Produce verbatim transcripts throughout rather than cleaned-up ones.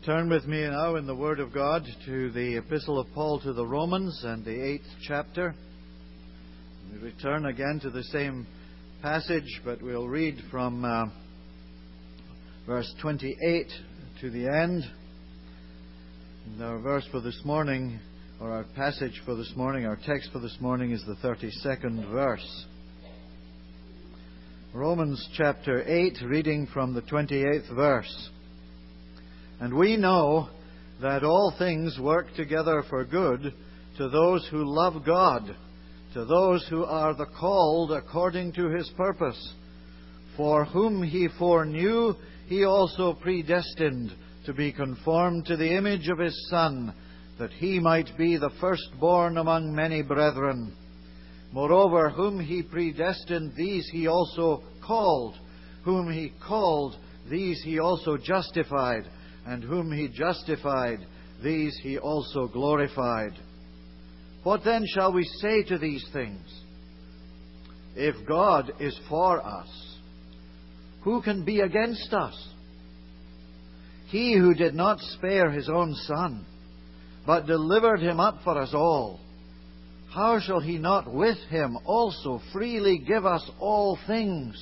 Turn with me now in the Word of God to the Epistle of Paul to the Romans and the eighth chapter. We return again to the same passage, but we'll read from uh, verse twenty-eight to the end. And our verse for this morning, or our passage for this morning, our text for this morning is the thirty-second verse. Romans chapter eight, reading from the twenty-eighth verse. And we know that all things work together for good to those who love God, to those who are the called according to His purpose. For whom He foreknew, He also predestined to be conformed to the image of His Son, that He might be the firstborn among many brethren. Moreover, whom He predestined, these He also called. Whom He called, these He also justified. And whom He justified, these He also glorified. What then shall we say to these things? If God is for us, who can be against us? He who did not spare His own Son, but delivered Him up for us all, how shall He not with Him also freely give us all things?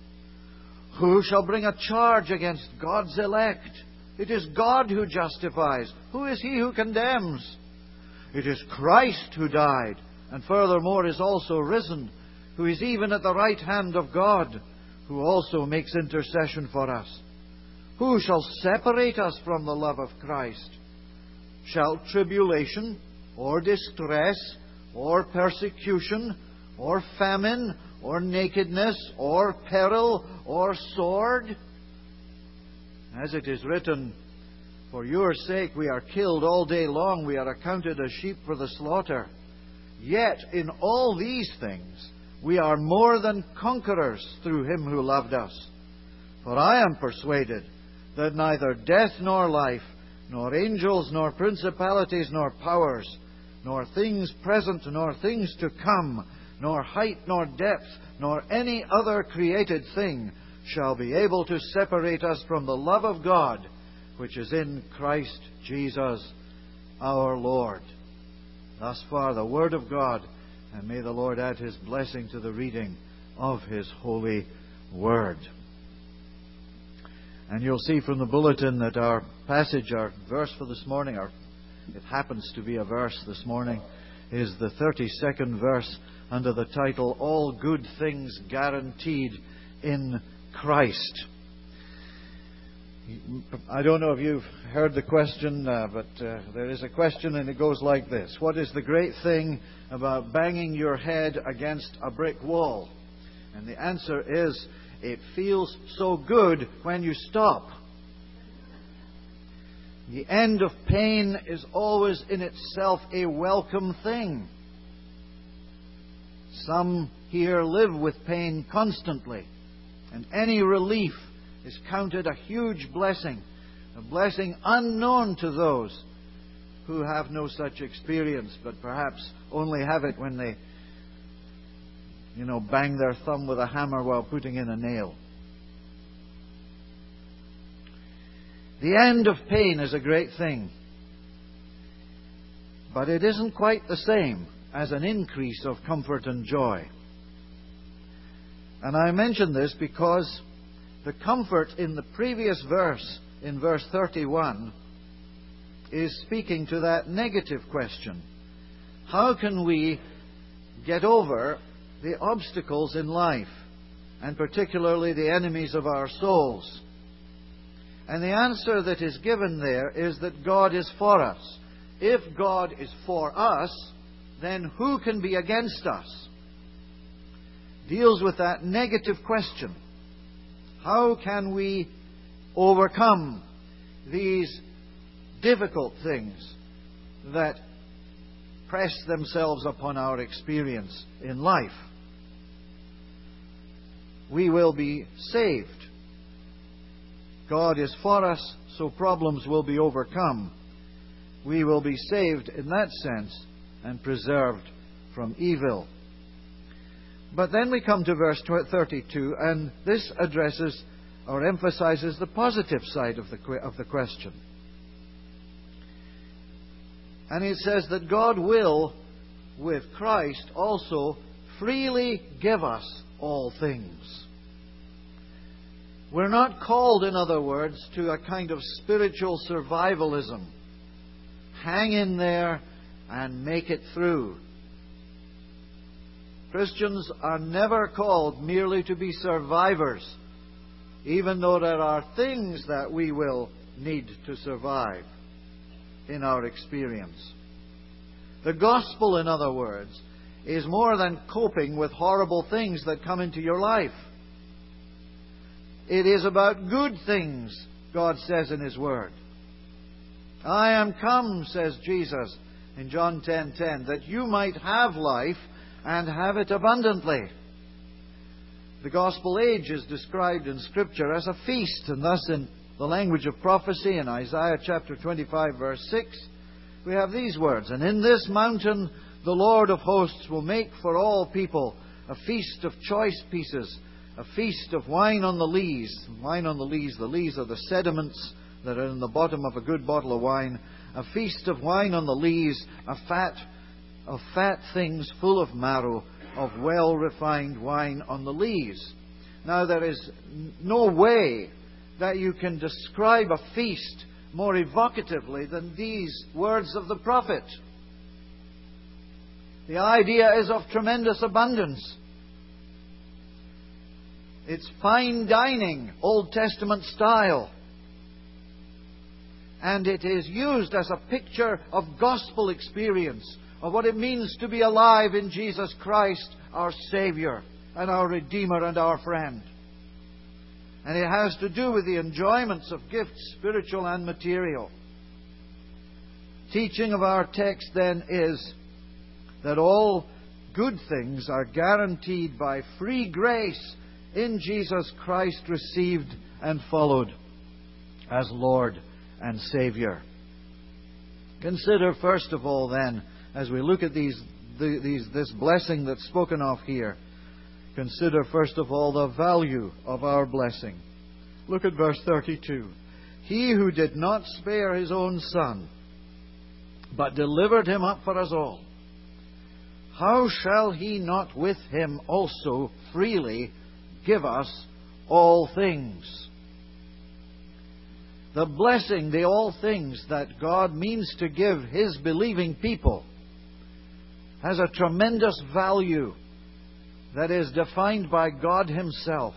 Who shall bring a charge against God's elect? It is God who justifies. Who is he who condemns? It is Christ who died, and furthermore is also risen, who is even at the right hand of God, who also makes intercession for us. Who shall separate us from the love of Christ? Shall tribulation, or distress, or persecution, or famine, or nakedness, or peril, or sword? As it is written, for your sake we are killed all day long, we are accounted as sheep for the slaughter. Yet in all these things we are more than conquerors through Him who loved us. For I am persuaded that neither death nor life, nor angels, nor principalities, nor powers, nor things present, nor things to come, nor height, nor depth, nor any other created thing shall be able to separate us from the love of God, which is in Christ Jesus our Lord. Thus far the Word of God, and may the Lord add His blessing to the reading of His holy Word. And you'll see from the bulletin that our passage, our verse for this morning, or it happens to be a verse this morning, is the thirty-second verse under the title, All Good Things Guaranteed in Christ. I don't know if you've heard the question, uh, but uh, there is a question and it goes like this. What is the great thing about banging your head against a brick wall? And the answer is, it feels so good when you stop. The end of pain is always in itself a welcome thing. Some here live with pain constantly, and any relief is counted a huge blessing, a blessing unknown to those who have no such experience, but perhaps only have it when they, you know, bang their thumb with a hammer while putting in a nail. The end of pain is a great thing, but it isn't quite the same as an increase of comfort and joy. And I mention this because the comfort in the previous verse, in verse thirty-one, is speaking to that negative question. How can we get over the obstacles in life, and particularly the enemies of our souls? And the answer that is given there is that God is for us. If God is for us, then who can be against us? Deals with that negative question. How can we overcome these difficult things that press themselves upon our experience in life? We will be saved. God is for us, so problems will be overcome. We will be saved in that sense and preserved from evil. But then we come to verse thirty-two, and this addresses or emphasizes the positive side of the of the question. And it says that God will, with Christ, also freely give us all things. We're not called, in other words, to a kind of spiritual survivalism. Hang in there and make it through. Christians are never called merely to be survivors, even though there are things that we will need to survive in our experience. The gospel, in other words, is more than coping with horrible things that come into your life. It is about good things, God says in His Word. I am come, says Jesus in John ten ten, that you might have life and have it abundantly. The gospel age is described in Scripture as a feast, and thus in the language of prophecy in Isaiah chapter twenty-five verse six, we have these words, and in this mountain the Lord of hosts will make for all people a feast of choice pieces, a feast of wine on the lees. Wine on the lees, the lees are the sediments that are in the bottom of a good bottle of wine. A feast of wine on the lees, a fat of fat things full of marrow, of well-refined wine on the lees. Now there is no way that you can describe a feast more evocatively than these words of the prophet. The idea is of tremendous abundance. It's fine dining, Old Testament style. And it is used as a picture of gospel experience, of what it means to be alive in Jesus Christ, our Savior and our Redeemer and our friend. And it has to do with the enjoyments of gifts, spiritual and material. Teaching of our text then is that all good things are guaranteed by free grace in Jesus Christ, received and followed as Lord and Savior. Consider first of all then, as we look at these, these, this blessing that's spoken of here, consider first of all the value of our blessing. Look at verse thirty-two. He who did not spare His own Son, but delivered Him up for us all, how shall He not with Him also freely give us all things? The blessing, the all things that God means to give His believing people has a tremendous value that is defined by God Himself.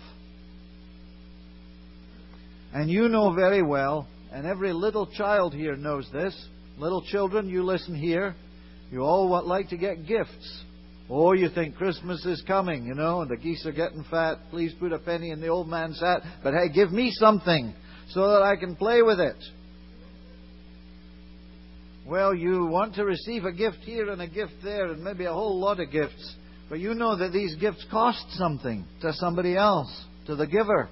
And you know very well, and every little child here knows this. Little children, you listen here. You all want, like to get gifts. Oh, you think Christmas is coming, you know, and the geese are getting fat. Please put a penny in the old man's hat. But hey, give me something so that I can play with it. Well, you want to receive a gift here and a gift there and maybe a whole lot of gifts. But you know that these gifts cost something to somebody else, to the giver.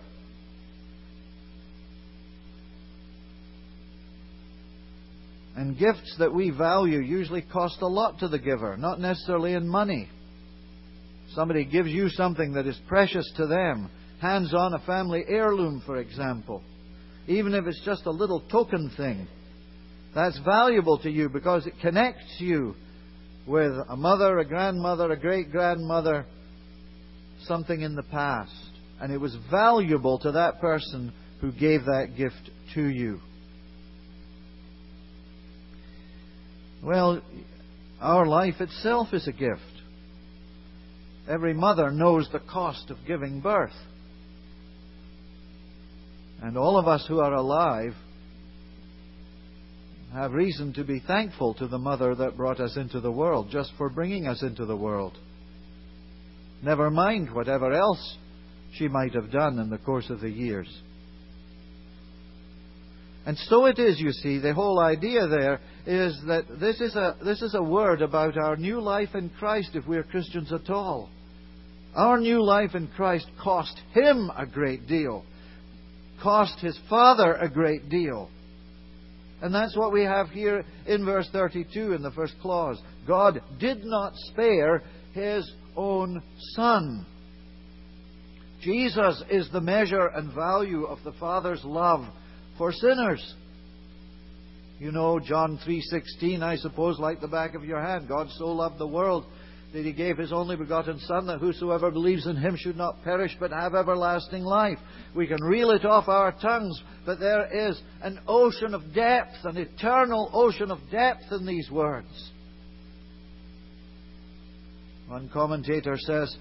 And gifts that we value usually cost a lot to the giver, not necessarily in money. Somebody gives you something that is precious to them, hands on a family heirloom, for example. Even if it's just a little token thing, that's valuable to you because it connects you with a mother, a grandmother, a great-grandmother, something in the past. And it was valuable to that person who gave that gift to you. Well, our life itself is a gift. Every mother knows the cost of giving birth. And all of us who are alive have reason to be thankful to the mother that brought us into the world, just for bringing us into the world. Never mind whatever else she might have done in the course of the years. And so it is, you see, the whole idea there is that this is a this is a word about our new life in Christ if we are Christians at all. Our new life in Christ cost Him a great deal. Cost His Father a great deal. And that's what we have here in verse thirty-two in the first clause. God did not spare His own Son. Jesus is the measure and value of the Father's love for sinners. You know John three sixteen, I suppose, like the back of your hand. God so loved the world that He gave His only begotten Son, that whosoever believes in Him should not perish but have everlasting life. We can reel it off our tongues, but there is an ocean of depth, an eternal ocean of depth in these words. One commentator says,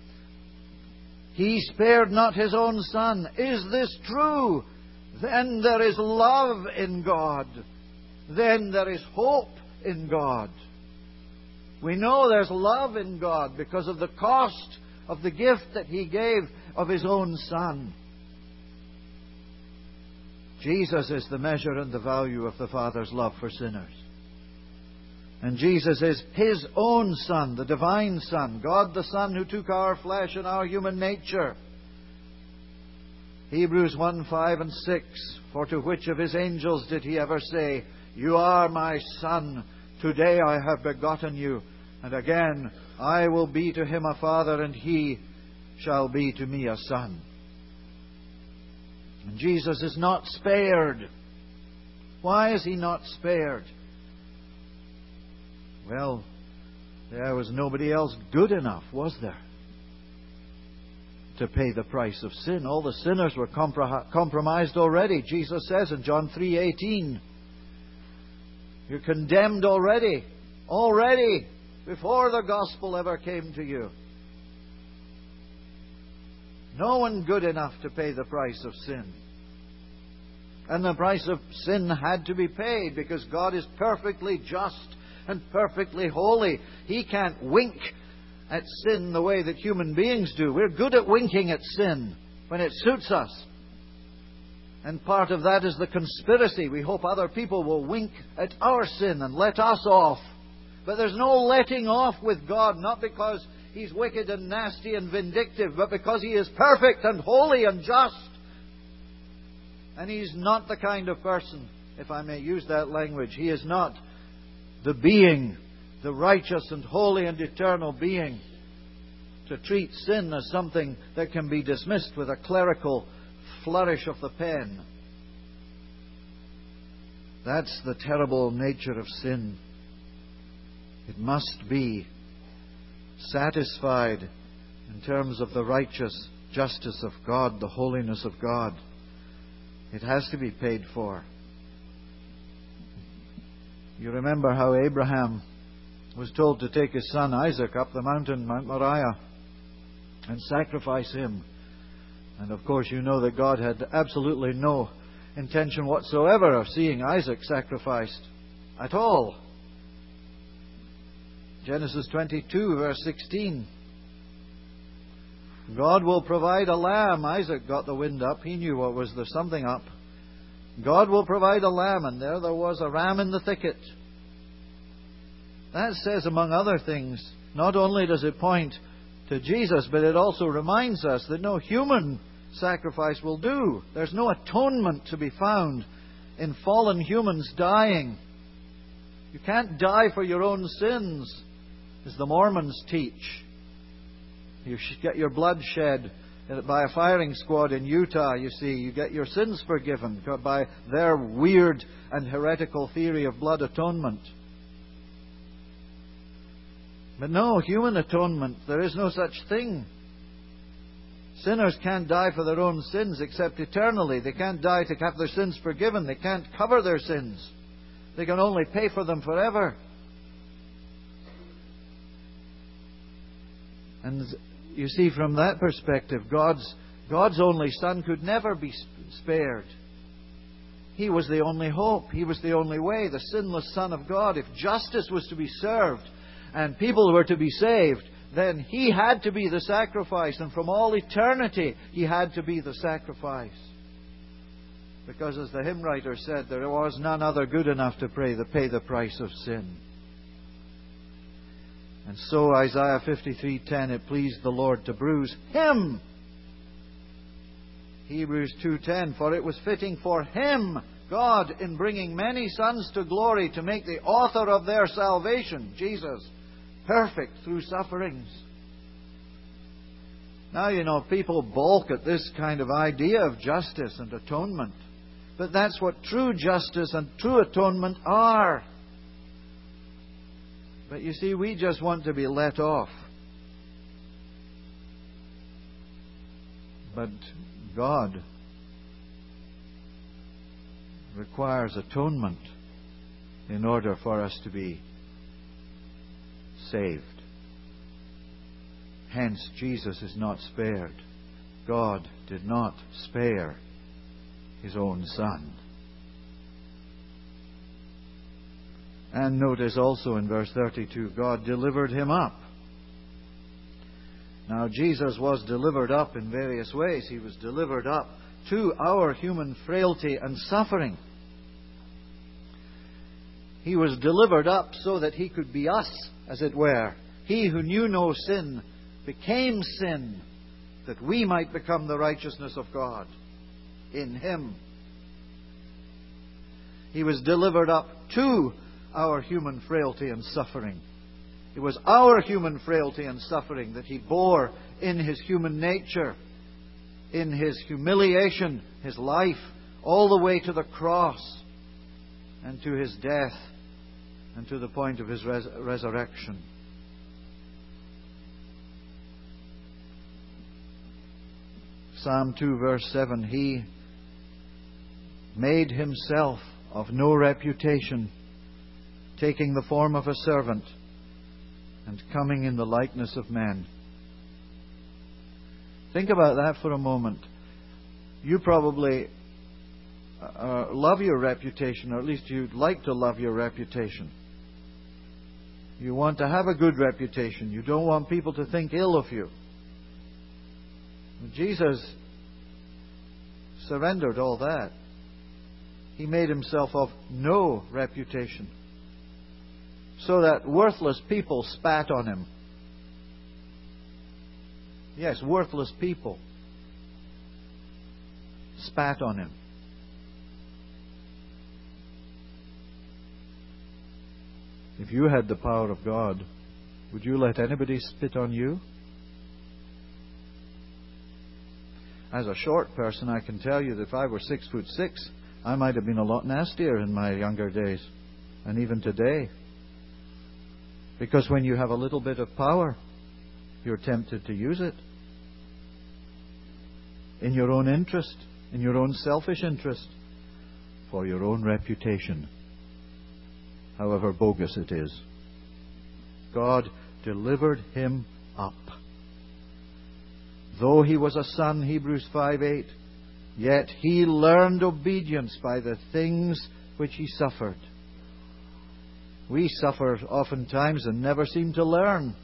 He spared not His own Son. Is this true? Then there is love in God. Then there is hope in God. We know there's love in God because of the cost of the gift that He gave of His own Son. Jesus is the measure and the value of the Father's love for sinners. And Jesus is His own Son, the divine Son, God the Son who took our flesh and our human nature. Hebrews one, five and six, For to which of His angels did He ever say, You are my Son, today I have begotten you. And again, I will be to him a father, and he shall be to me a son. And Jesus is not spared. Why is He not spared? Well, there was nobody else good enough, was there, to pay the price of sin. All the sinners were compro- compromised already. Jesus says in John three eighteen, You're condemned already. Already. Before the gospel ever came to you. No one good enough to pay the price of sin. And the price of sin had to be paid because God is perfectly just and perfectly holy. He can't wink at sin the way that human beings do. We're good at winking at sin when it suits us. And part of that is the conspiracy. We hope other people will wink at our sin and let us off. But there's no letting off with God, not because He's wicked and nasty and vindictive, but because He is perfect and holy and just. And He's not the kind of person, if I may use that language, He is not the being, the righteous and holy and eternal being, to treat sin as something that can be dismissed with a clerical flourish of the pen. That's the terrible nature of sin. It must be satisfied in terms of the righteous justice of God, the holiness of God. It has to be paid for. You remember how Abraham was told to take his son Isaac up the mountain, Mount Moriah, and sacrifice him. And of course you know that God had absolutely no intention whatsoever of seeing Isaac sacrificed at all. Genesis twenty-two, verse sixteen. God will provide a lamb. Isaac got the wind up. He knew what was there, something up. God will provide a lamb, and there there was a ram in the thicket. That says, among other things, not only does it point to Jesus, but it also reminds us that no human sacrifice will do. There's no atonement to be found in fallen humans dying. You can't die for your own sins, as the Mormons teach. You get your blood shed by a firing squad in Utah, you see. You get your sins forgiven by their weird and heretical theory of blood atonement. But no, human atonement, there is no such thing. Sinners can't die for their own sins except eternally. They can't die to have their sins forgiven. They can't cover their sins. They can only pay for them forever. And you see, from that perspective, God's, God's only Son could never be spared. He was the only hope. He was the only way, the sinless Son of God. If justice was to be served and people were to be saved, then He had to be the sacrifice. And from all eternity, He had to be the sacrifice. Because as the hymn writer said, there was none other good enough to pay the, pay the price of sin. And so Isaiah fifty-three ten, it pleased the Lord to bruise Him. Hebrews two ten, for it was fitting for Him, God, in bringing many sons to glory, to make the author of their salvation, Jesus, perfect through sufferings. Now, you know, people balk at this kind of idea of justice and atonement. But that's what true justice and true atonement are. But you see, we just want to be let off. But God requires atonement in order for us to be saved. Hence, Jesus is not spared. God did not spare His own Son. And notice also in verse thirty-two, God delivered Him up. Now, Jesus was delivered up in various ways. He was delivered up to our human frailty and suffering. He was delivered up so that He could be us, as it were. He who knew no sin became sin, that we might become the righteousness of God in Him. He was delivered up to our human frailty and suffering. It was our human frailty and suffering that He bore in His human nature, in His humiliation, His life, all the way to the cross and to His death and to the point of His res- resurrection. Psalm two verse seven, He made Himself of no reputation, taking the form of a servant and coming in the likeness of men. Think about that for a moment. You probably uh, love your reputation, or at least you'd like to love your reputation. You want to have a good reputation. You don't want people to think ill of you. Jesus surrendered all that. He made Himself of no reputation, so that worthless people spat on Him. Yes, worthless people spat on Him. If you had the power of God, would you let anybody spit on you? As a short person, I can tell you that if I were six foot six, I might have been a lot nastier in my younger days, and even today. Because when you have a little bit of power, you're tempted to use it in your own interest, in your own selfish interest, for your own reputation, however bogus it is. God delivered Him up. Though He was a son, Hebrews five eight, yet He learned obedience by the things which He suffered. We suffer oftentimes and never seem to learn.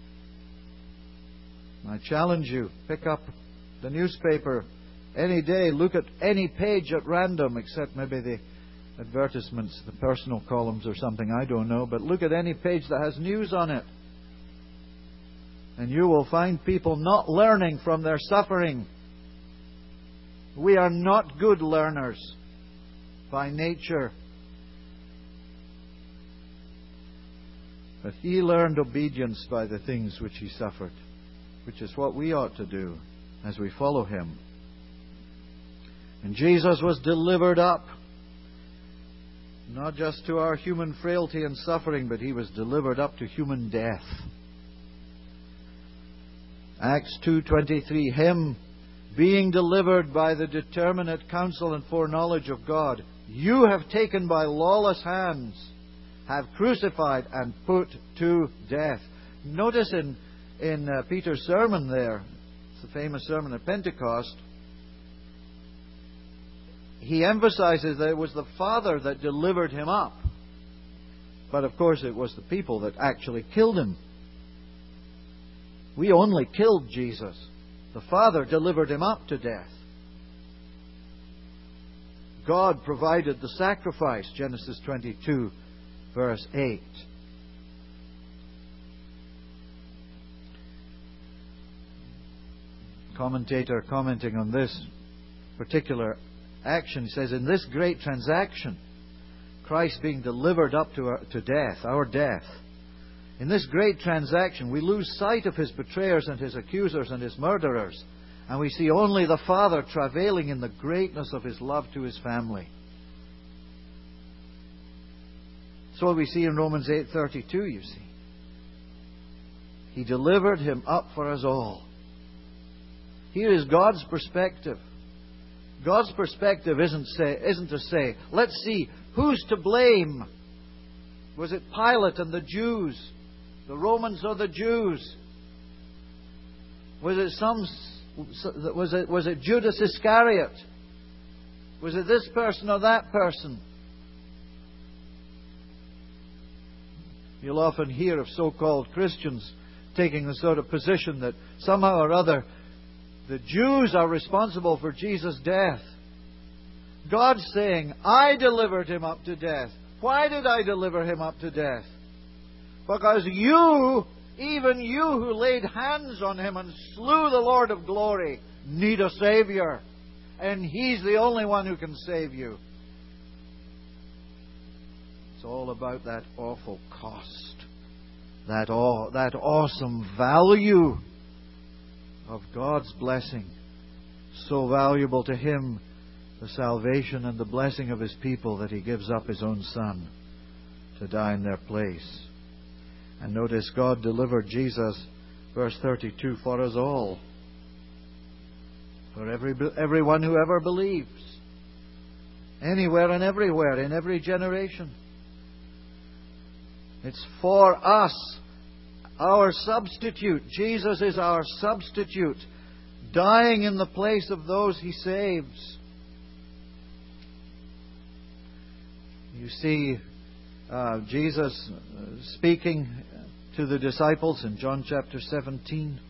I challenge you, pick up the newspaper any day, look at any page at random, except maybe the advertisements, the personal columns or something, I don't know, but look at any page that has news on it. And you will find people not learning from their suffering. We are not good learners by nature. But He learned obedience by the things which He suffered, which is what we ought to do as we follow Him. And Jesus was delivered up, not just to our human frailty and suffering, but He was delivered up to human death. Acts two twenty-three, Him being delivered by the determinate counsel and foreknowledge of God, you have taken by lawless hands, have crucified and put to death. Notice in, in uh, Peter's sermon there, it's the famous sermon at Pentecost, he emphasizes that it was the Father that delivered Him up. But of course it was the people that actually killed Him. We only killed Jesus. The Father delivered Him up to death. God provided the sacrifice, Genesis twenty-two, verse eight. Commentator commenting on this particular action says, in this great transaction, Christ being delivered up to, our, to death, our death, in this great transaction, we lose sight of His betrayers and His accusers and His murderers, And we see only the Father travailing in the greatness of His love to His family. That's what we see in Romans eight thirty-two, you see. He delivered Him up for us all. Here is God's perspective. God's perspective isn't, say, isn't to say, let's see, who's to blame? Was it Pilate and the Jews? The Romans or the Jews? Was it some... Was it, was it Judas Iscariot? Was it this person or that person? You'll often hear of so-called Christians taking the sort of position that somehow or other the Jews are responsible for Jesus' death. God's saying, I delivered Him up to death. Why did I deliver Him up to death? Because you, even you who laid hands on Him and slew the Lord of glory, need a Savior. And He's the only one who can save you. It's all about that awful cost. That, aw- that awesome value of God's blessing. So valuable to Him, the salvation and the blessing of His people, that He gives up His own Son to die in their place. And notice, God delivered Jesus, verse thirty-two, for us all. For every everyone who ever believes. Anywhere and everywhere, in every generation. It's for us. Our substitute. Jesus is our substitute, dying in the place of those He saves. You see uh, Jesus speaking to the disciples in John chapter seventeen.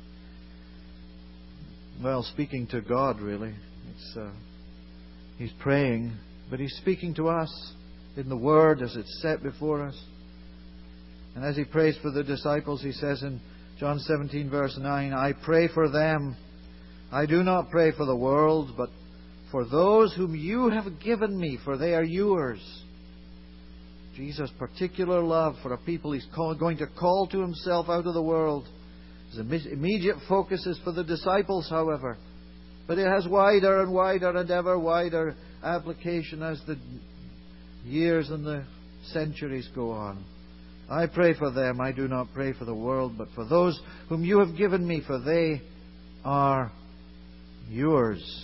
Well, speaking to God, really. It's, uh, He's praying, but He's speaking to us in the Word as it's set before us. And as He prays for the disciples, He says in John seventeen verse nine, I pray for them. I do not pray for the world, but for those whom you have given me, for they are yours. Jesus' particular love for a people He's call, going to call to Himself out of the world. His immediate focus is for the disciples, however. But it has wider and wider and ever wider application as the years and the centuries go on. I pray for them. I do not pray for the world, but for those whom you have given me, for they are yours.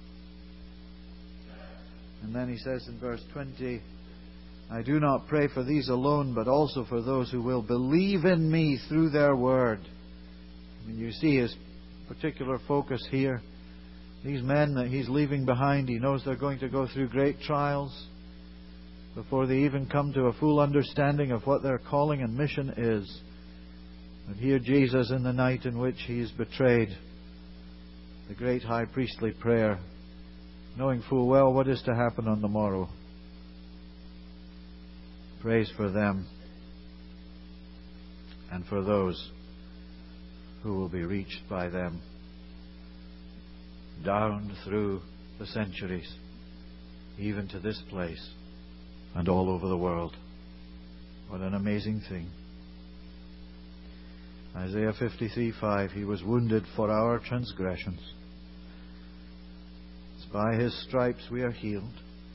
And then He says in verse twenty, I do not pray for these alone, but also for those who will believe in me through their word. I mean, you see His particular focus here. These men that He's leaving behind, He knows they're going to go through great trials before they even come to a full understanding of what their calling and mission is. And here Jesus, in the night in which He is betrayed, the great high priestly prayer, knowing full well what is to happen on the morrow, prays for them and for those who will be reached by them down through the centuries, even to this place and all over the world. What an amazing thing. Isaiah fifty-three five, He was wounded for our transgressions. It's by His stripes we are healed.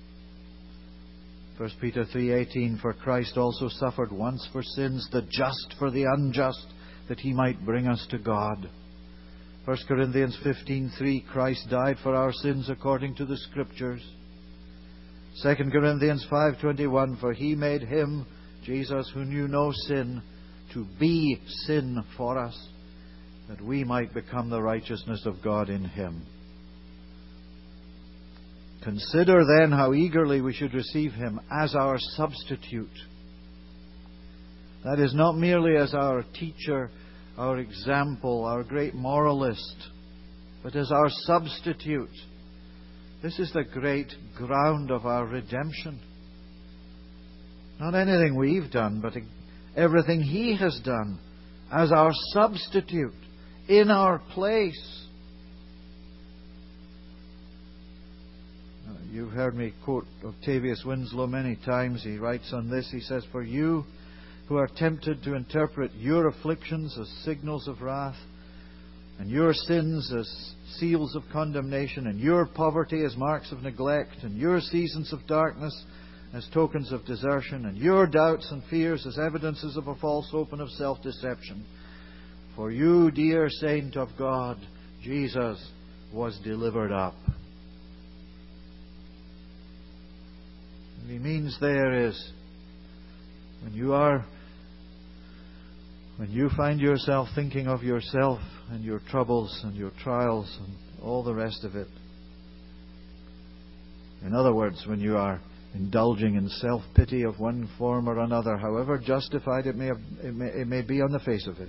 First Peter three eighteen, for Christ also suffered once for sins, the just for the unjust, that He might bring us to God. First Corinthians fifteen three, Christ died for our sins according to the Scriptures. Second Corinthians five twenty-one, for He made Him, Jesus, who knew no sin, to be sin for us, that we might become the righteousness of God in Him. Consider then how eagerly we should receive Him as our substitute. That is, not merely as our teacher, our example, our great moralist, but as our substitute. This is the great ground of our redemption. Not anything we've done, but everything He has done as our substitute, in our place. You've heard me quote Octavius Winslow many times. He writes on this, he says, for you who are tempted to interpret your afflictions as signals of wrath, and your sins as seals of condemnation, and your poverty as marks of neglect, and your seasons of darkness as tokens of desertion, and your doubts and fears as evidences of a false hope and of self-deception. For you, dear saint of God, Jesus was delivered up. What he means there is, when you are, when you find yourself thinking of yourself and your troubles and your trials and all the rest of it, in other words, when you are indulging in self-pity of one form or another, however justified it may, have, it may, it may be on the face of it,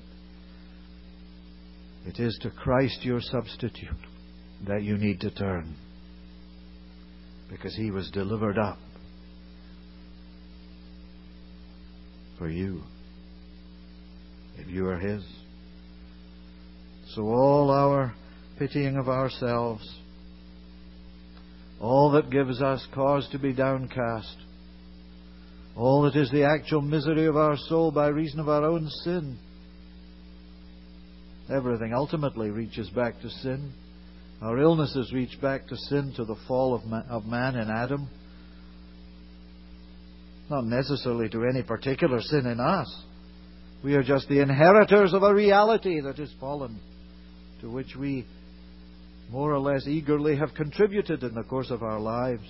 it is to Christ your substitute that you need to turn, because He was delivered up for you, if you are His. So all our pitying of ourselves, all that gives us cause to be downcast, all that is the actual misery of our soul by reason of our own sin, everything ultimately reaches back to sin. Our illnesses reach back to sin, to the fall of man, of man in Adam. Not necessarily to any particular sin in us. We are just the inheritors of a reality that is fallen, to which we more or less eagerly have contributed in the course of our lives.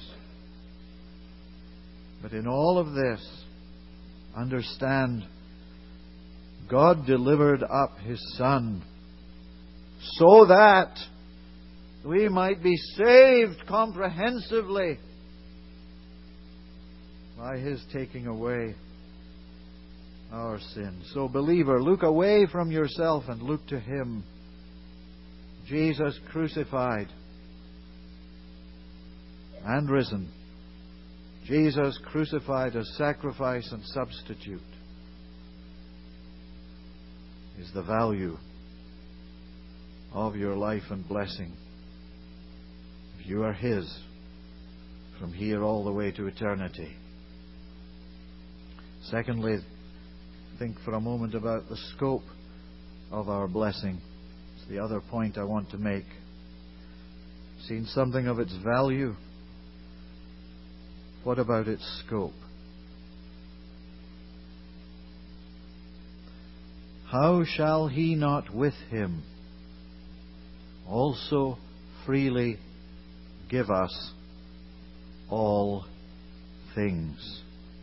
But in all of this, understand, God delivered up His Son so that we might be saved comprehensively by His taking away our sins. So, believer, look away from yourself and look to Him. Jesus crucified and risen. Jesus crucified as sacrifice and substitute is the value of your life and blessing. If you are His from here all the way to eternity. Secondly, think for a moment about the scope of our blessing. It's the other point I want to make. Seen something of its value. What about its scope? How shall He not with Him also freely give us all things?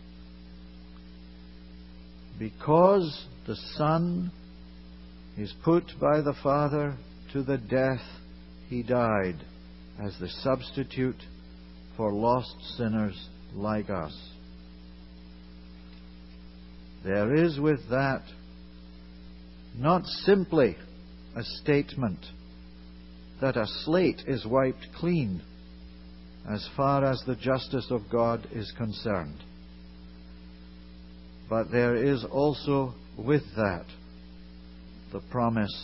Because the Son is put by the Father to the death He died as the substitute for lost sinners like us. There is with that not simply a statement that a slate is wiped clean as far as the justice of God is concerned. But there is also with that the promise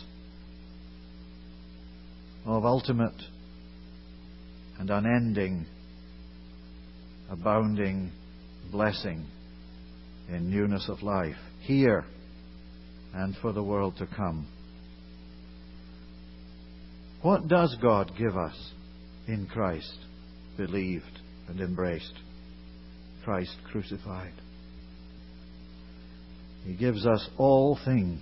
of ultimate and unending, abounding blessing in newness of life, here and for the world to come. What does God give us in Christ, believed and embraced? Christ crucified. He gives us all things.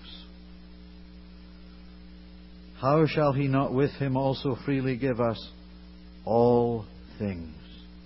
How shall He not with Him also freely give us all things?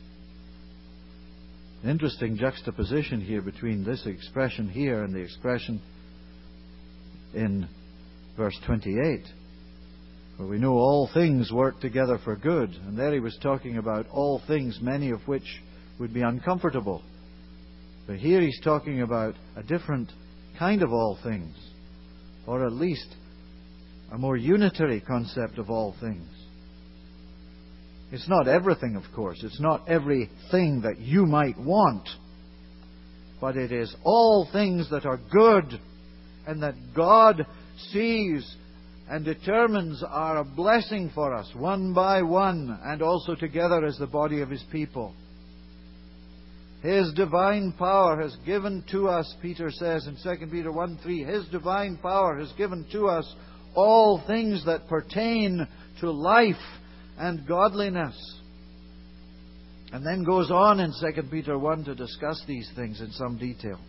Interesting juxtaposition here between this expression here and the expression in verse twenty-eight, where we know all things work together for good. And there he was talking about all things, many of which would be uncomfortable. But here he's talking about a different kind of all things, or at least a more unitary concept of all things. It's not everything, of course. It's not everything that you might want. But it is all things that are good and that God sees and determines are a blessing for us, one by one, and also together as the body of His people. His divine power has given to us, Peter says in Second Peter one three, His divine power has given to us all things that pertain to life and godliness. And then goes on in Second Peter one to discuss these things in some detail.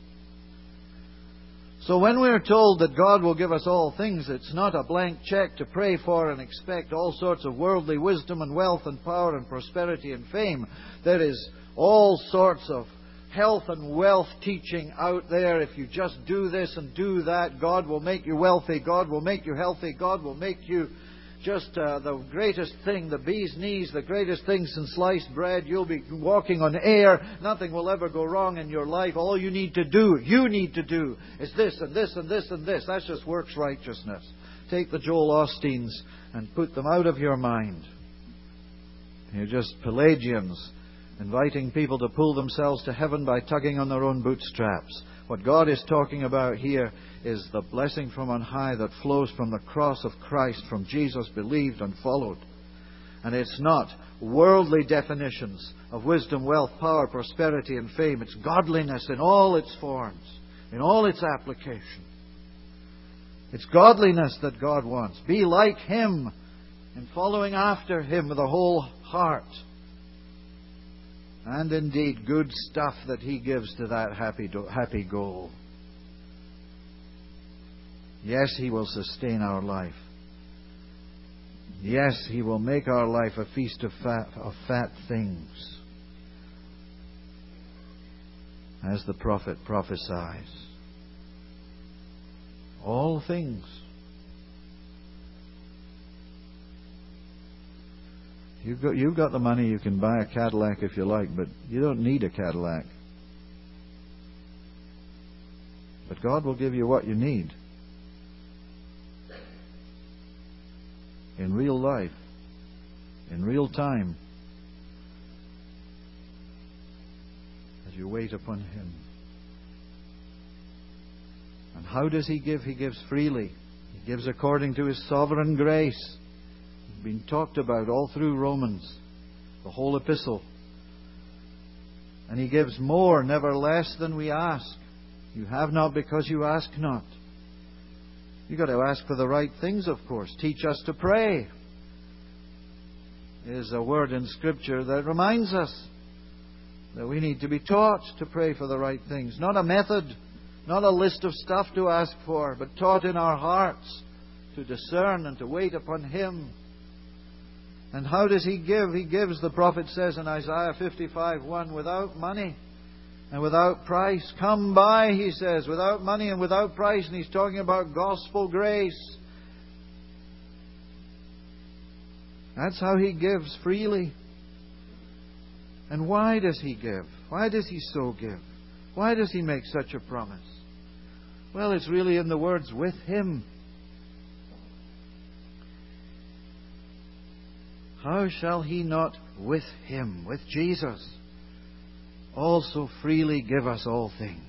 So when we're told that God will give us all things, it's not a blank check to pray for and expect all sorts of worldly wisdom and wealth and power and prosperity and fame. There is all sorts of health and wealth teaching out there. If you just do this and do that, God will make you wealthy, God will make you healthy, God will make you just uh, the greatest thing, the bee's knees, the greatest thing since sliced bread. You'll be walking on air. Nothing will ever go wrong in your life. All you need to do, you need to do, is this and this and this and this. That's just works righteousness. Take the Joel Osteens and put them out of your mind. You're just Pelagians, inviting people to pull themselves to heaven by tugging on their own bootstraps. What God is talking about here is the blessing from on high that flows from the cross of Christ, from Jesus believed and followed. And it's not worldly definitions of wisdom, wealth, power, prosperity and fame. It's godliness in all its forms, in all its application. It's godliness that God wants. Be like Him in following after Him with a whole heart. And indeed, good stuff that He gives to that happy, happy goal. Yes, He will sustain our life. Yes, He will make our life a feast of fat, of fat things, as the prophet prophesies. All things. You've got, you've got the money, you can buy a Cadillac if you like, but you don't need a Cadillac. But God will give you what you need. In real life. In real time. As you wait upon Him. And how does He give? He gives freely. He gives according to His sovereign grace. Been talked about all through Romans, the whole epistle. And He gives more, never less than we ask. You have not because you ask not. You've got to ask for the right things, of course. Teach us to pray is a word in Scripture that reminds us that we need to be taught to pray for the right things. Not a method, not a list of stuff to ask for, but taught in our hearts to discern and to wait upon Him. And how does He give? He gives, the prophet says in Isaiah fifty-five one, without money and without price. Come by, He says, without money and without price. And He's talking about gospel grace. That's how He gives, freely. And why does He give? Why does He so give? Why does He make such a promise? Well, it's really in the words, with Him. How shall He not with Him, with Jesus, also freely give us all things?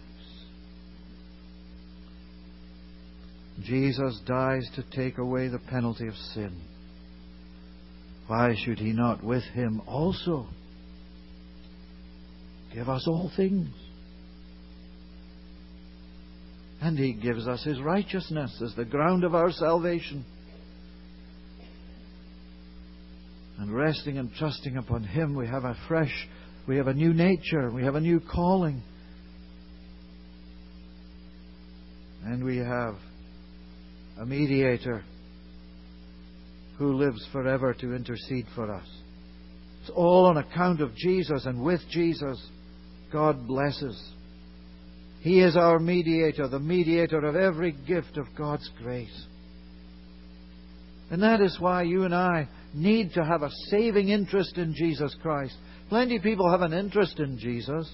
Jesus dies to take away the penalty of sin. Why should He not with Him also give us all things? And He gives us His righteousness as the ground of our salvation. And resting and trusting upon Him, we have a fresh, we have a new nature, we have a new calling. And we have a mediator who lives forever to intercede for us. It's all on account of Jesus, and with Jesus, God blesses. He is our mediator, the mediator of every gift of God's grace. And that is why you and I need to have a saving interest in Jesus Christ. Plenty of people have an interest in Jesus.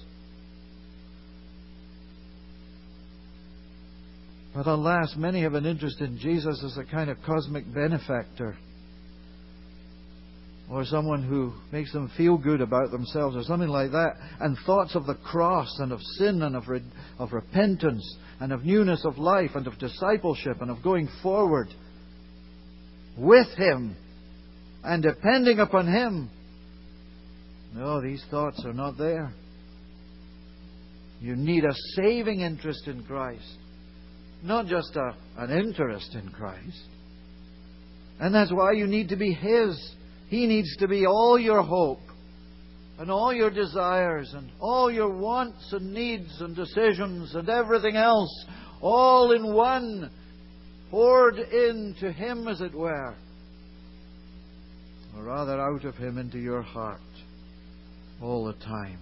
But alas, many have an interest in Jesus as a kind of cosmic benefactor. Or someone who makes them feel good about themselves or something like that. And thoughts of the cross and of sin and of, re- of repentance and of newness of life and of discipleship and of going forward with Him and depending upon Him. No, these thoughts are not there. You need a saving interest in Christ. Not just a, an interest in Christ. And that's why you need to be His. He needs to be all your hope and all your desires and all your wants and needs and decisions and everything else, all in one, poured into Him, as it were. Or rather, out of Him into your heart all the time.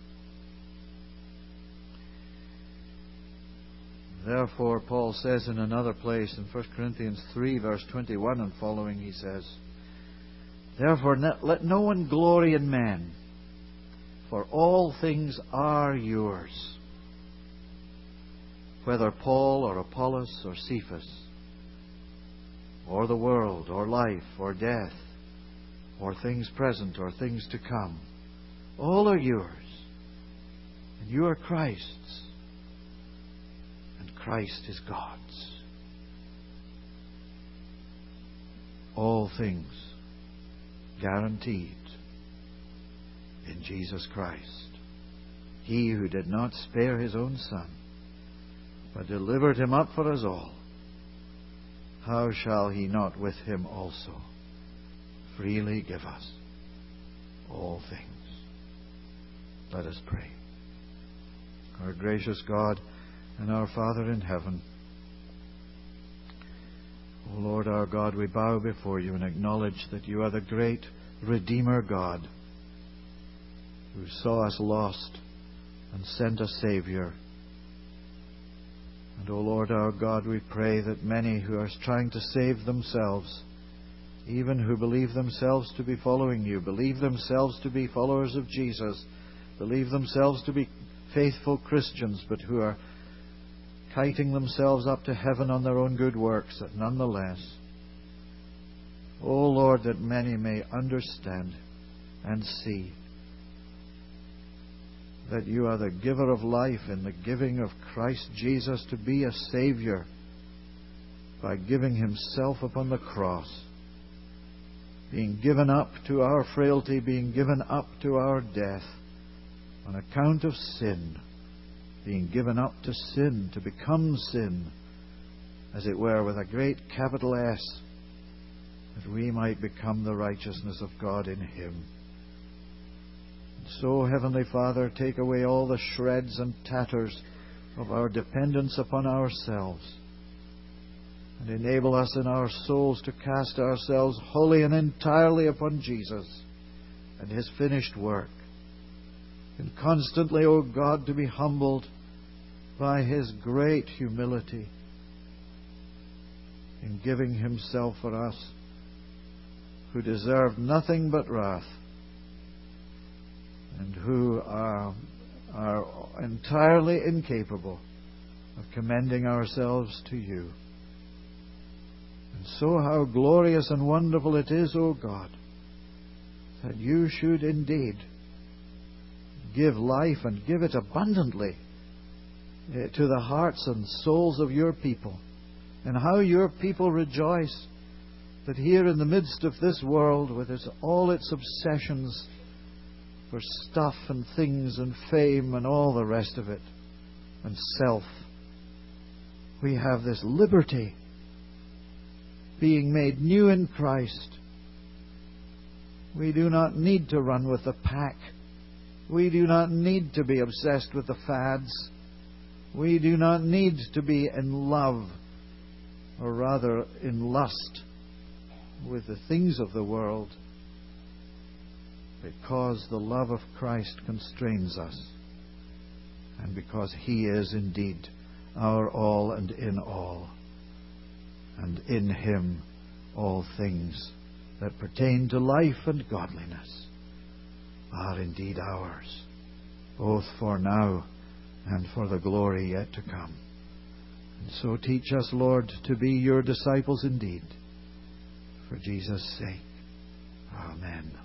Therefore, Paul says in another place, in First Corinthians three, verse twenty-one and following, he says, Therefore let no one glory in men, for all things are yours, whether Paul or Apollos or Cephas, or the world, or life, or death, or things present, or things to come. All are yours, and you are Christ's, and Christ is God's. All things guaranteed in Jesus Christ. He who did not spare His own Son, but delivered Him up for us all, how shall He not with Him also freely give us all things? Let us pray. Our gracious God and our Father in heaven, O Lord our God, we bow before You and acknowledge that You are the great Redeemer God, who saw us lost and sent a Saviour. And, O Lord our God, we pray that many who are trying to save themselves, even who believe themselves to be following You, believe themselves to be followers of Jesus, believe themselves to be faithful Christians, but who are kiting themselves up to heaven on their own good works, that nonetheless, O Lord, that many may understand and see that You are the giver of life in the giving of Christ Jesus to be a Saviour by giving Himself upon the cross, being given up to our frailty, being given up to our death on account of sin, being given up to sin, to become sin, as it were, with a great capital S, that we might become the righteousness of God in Him. And so, Heavenly Father, take away all the shreds and tatters of our dependence upon ourselves, and enable us in our souls to cast ourselves wholly and entirely upon Jesus and His finished work, and constantly, O God, to be humbled by His great humility in giving Himself for us, who deserved nothing but wrath, and who are, are entirely incapable of commending ourselves to You. And so how glorious and wonderful it is, O God, that You should indeed give life, and give it abundantly, to the hearts and souls of Your people. And how Your people rejoice that here in the midst of this world, with its, all its obsessions for stuff and things and fame and all the rest of it, and self, we have this liberty, being made new in Christ. We do not need to run with the pack. We do not need to be obsessed with the fads. We do not need to be in love, or rather in lust, with the things of the world, because the love of Christ constrains us, and because He is indeed our all and in all, and in Him all things that pertain to life and godliness are indeed ours, both for now and for the glory yet to come. And so teach us, Lord, to be Your disciples indeed, for Jesus' sake. Amen.